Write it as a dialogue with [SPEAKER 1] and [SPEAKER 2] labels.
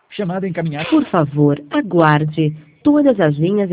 [SPEAKER 1] Chamada encaminhada.
[SPEAKER 2] Por favor, aguarde. Todas as linhas